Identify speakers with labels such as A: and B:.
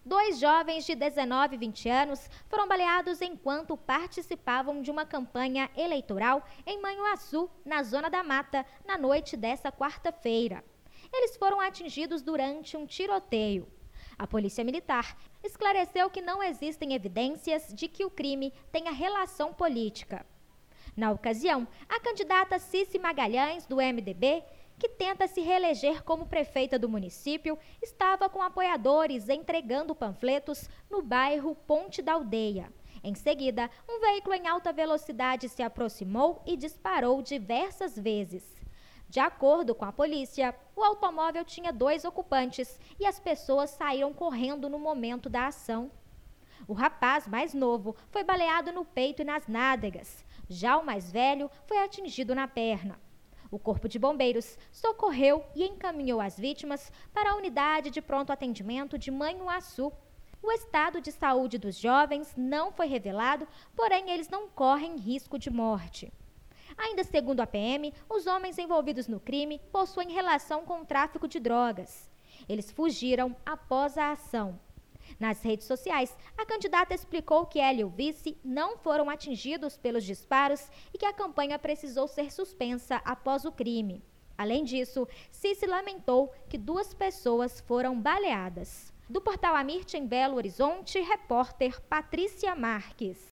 A: Dois jovens de 19 e 20 anos foram baleados enquanto participavam de uma campanha eleitoral em Manhuaçu, na Zona da Mata, na noite desta quarta-feira. Eles foram atingidos durante um tiroteio. A Polícia Militar esclareceu que não existem evidências de que o crime tenha relação política. Na ocasião, a candidata Cici Magalhães, do MDB, que tenta se reeleger como prefeita do município, estava com apoiadores entregando panfletos no bairro Ponte da Aldeia. Em seguida, um veículo em alta velocidade se aproximou e disparou diversas vezes. De acordo com a polícia, o automóvel tinha 2 ocupantes e as pessoas saíram correndo no momento da ação. O rapaz mais novo foi baleado no peito e nas nádegas. Já o mais velho foi atingido na perna. O Corpo de Bombeiros socorreu e encaminhou as vítimas para a unidade de pronto atendimento de Manhuaçu. O estado de saúde dos jovens não foi revelado, porém eles não correm risco de morte. Ainda segundo a PM, os homens envolvidos no crime possuem relação com o tráfico de drogas. Eles fugiram após a ação. Nas redes sociais, a candidata explicou que ela e o vice não foram atingidos pelos disparos e que a campanha precisou ser suspensa após o crime. Além disso, Cici lamentou que 2 pessoas foram baleadas. Do portal Amirte, em Belo Horizonte, repórter Patrícia Marques.